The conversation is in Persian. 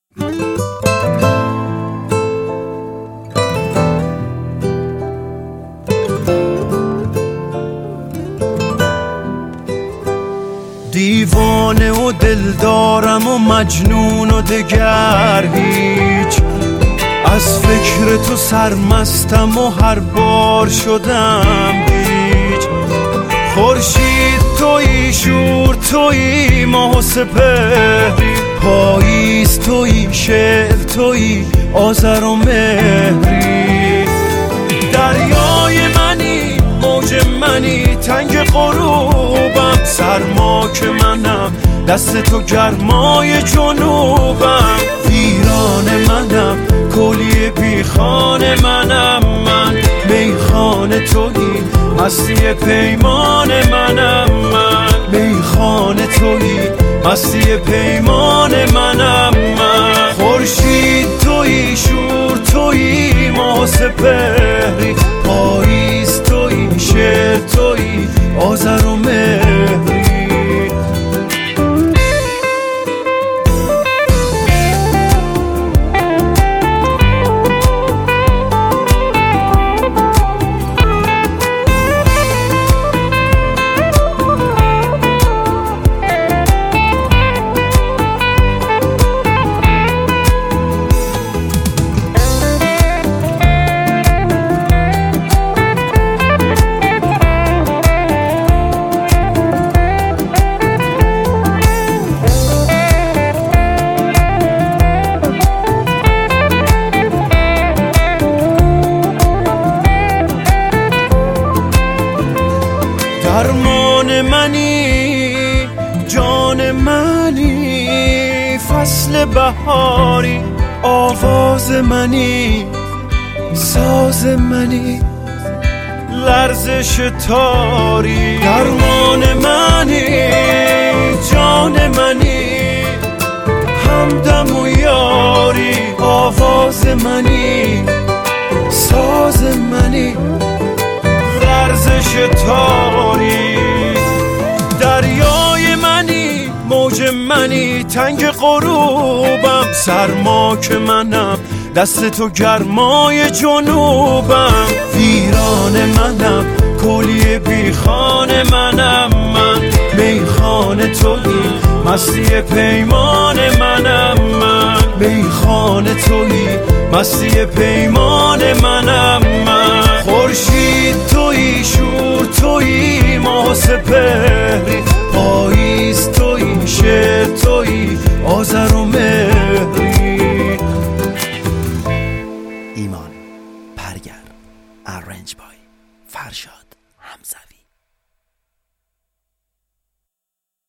دیوانه و دلدارم و مجنون و دگر هیچ، از فکر تو سرمستم و هر بار شدم هیچ. خورشید تویی، شور تویی، ماه و سپهری، پاییز تویی، شعر تویی، آذر و مهری. دریای منی، موج منی، تنگ غروبم، سرما که منم، دست تو گرمای جنوبم. ویران منم، کلی بیخان منم من، میخانه تویی، مستی پیمان منم من. میخانه تویی، مستی پیمان منم من. خورشید تویی، شور تویی، ماه و سپهری، پاییز تویی، شعر تویی، آذر و مهری. درمان منی، جان منی، فصل بهاری، آواز منی، ساز منی، لرزش تاری. درمان منی، جان منی، همدم و یاری، آواز منی، ساز منی، لرزش تاری. دریای منی، موج منی، تنگ غروبم، سرما که منم، دست تو گرمای جنوبم. ویران منم، کلی بیخان منم من، میخانه تویی، مستی پیمان منم من. میخانه تویی، مستی پیمان منم من. خورشید تویی، شور تویی، ماه و سپهری، پاییز تویی، شعر تویی، آذر و مهری. ایمان پرگر، ارنج بای فرشاد حمزوی.